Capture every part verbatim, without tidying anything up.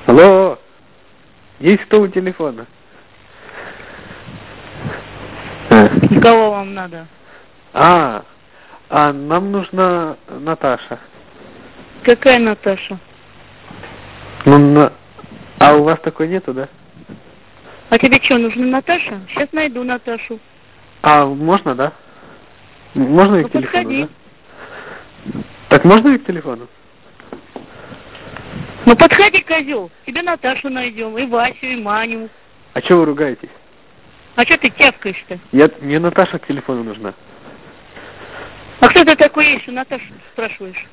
Алло, есть кто у телефона? Кого вам надо? А, а нам нужна Наташа. Какая Наташа? Ну, на... А у вас такой нету, да? А тебе что, нужна Наташа? Сейчас найду Наташу. А, можно, да? Можно и Ну, к телефону, подходи. да? Так можно и к телефону? Ну подходи, козел, тебе Наташу найдем, и Васю, и Маню. А что вы ругаетесь? А что ты тявкаешь-то? Я... Мне Наташа к телефону нужна. А кто ты такой есть, что Наташу спрашиваешь?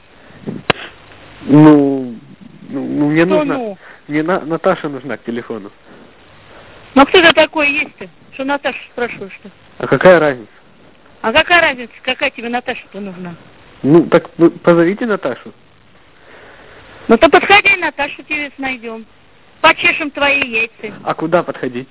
Ну, ну, ну, мне Что нужна... ну? Мне на... Наташа нужна к телефону. Ну кто ты такой есть-то, что Наташу спрашиваешь-то? А какая разница? А какая разница, какая тебе Наташа-то нужна? Ну, так вы позовите Наташу. Ну то подходи, Наташу тебе найдем. Почешем твои яйца. А куда подходить?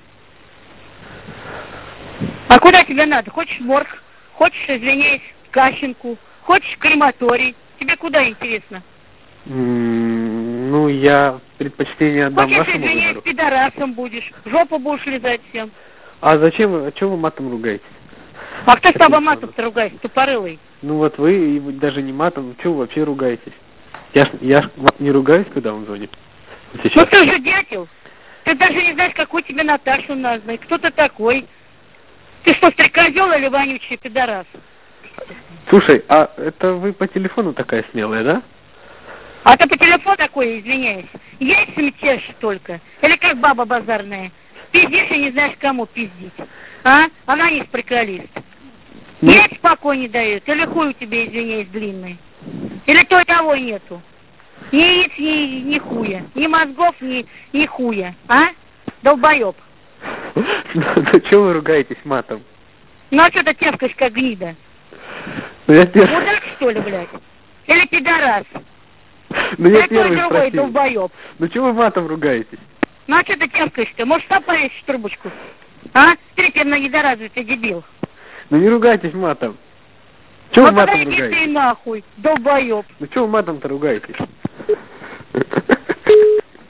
А куда тебе надо? Хочешь в морг? Хочешь, извиняюсь, в Кащенку? Хочешь в крематорий? Тебе куда интересно? М-м, ну, я предпочтение отдам Хочешь, вашему извиняюсь, выбору. пидорасом будешь. В жопу будешь лизать всем. А зачем вы, а чего вы матом ругаетесь? А кто с По тобой телефону. матом-то ругается, тупорылый? Ну вот вы и вы даже не матом, чего вы вообще ругаетесь? Я ж, я ж не ругаюсь, когда он звонит. Вот Ну сейчас. ты же дятел. Ты даже не знаешь, какую тебе Наташу назвать. Кто ты такой? Ты что, стрекозел или вонючий пидорас? Слушай, а это вы по телефону такая смелая, да? А ты по телефону такой, извиняюсь, яйцами тешишь только. Или как баба базарная. Пиздишь и не знаешь, кому пиздить. А? Она не приколист. Ну... Яйца покой не дает. Или хуй у тебя, извиняюсь, длинный. Или то и того нету. Ни яиц, ни, ни хуя. Ни мозгов, ни, ни хуя. А? Долбоеб. Ну чего вы ругаетесь матом? Ну а что ты тявкаешь, как гнида? Ну я первый... Мудак, что ли, блядь? Или пидорас? Ну я Или то и первый другой спросил. долбоеб. Ну чего вы матом ругаетесь? Ну а что ты тявкаешь-то? Может, сам повесишь трубочку? А? Трипенно недоразвитый дебил. Ну не ругайтесь матом. Чего Ну вы матом подойди ругаетесь? ты нахуй, долбоеб. Ну чего вы матом-то ругаетесь?